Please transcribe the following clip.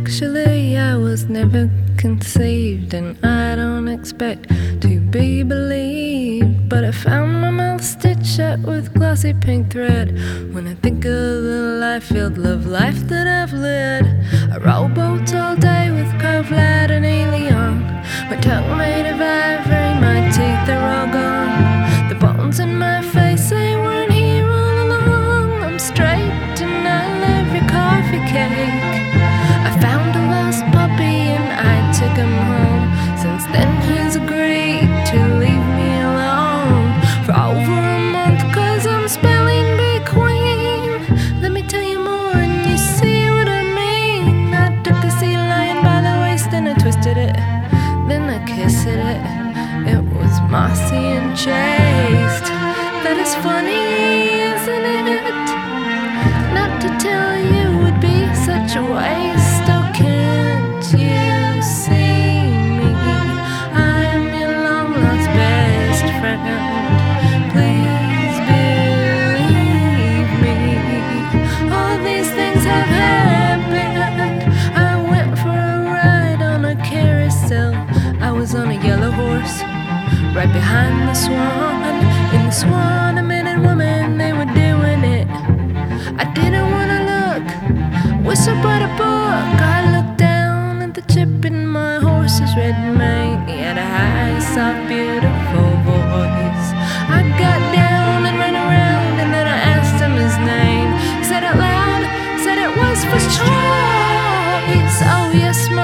Actually, I was never conceived, and I don't expect to be believed. But I found my mouth stitched shut with glossy pink thread. When I think of the life-filled love life that I've led, I row boats all day with curved lead and alien. My tongue made of ivory, my teeth are all gone. The bones in my face, they weren't here all along. I'm straight and I love your coffee cake. I found a lost puppy and I took him home. Since then he's agreed to leave me alone for over a month, 'cause I'm spelling big queen. Let me tell you more and you see what I mean. I took a sea lion by the waist and I twisted it, then I kissed it. It was mossy and chaste. That is funny, isn't it? Not to tell you would be such a waste. Oh, can't you see me? I'm your long-lost best friend. Please believe me. All these things have happened. I went for a ride on a carousel. I was on a yellow horse, right behind the swan. In the swan, a man and woman, they were doing it. I didn't wanna look, wish I brought a book. I looked down at the chip in my horse's red mane. He had a high, soft, beautiful voice. I got down and ran around and then I asked him his name. He said out loud, said it was first choice. Oh yes, my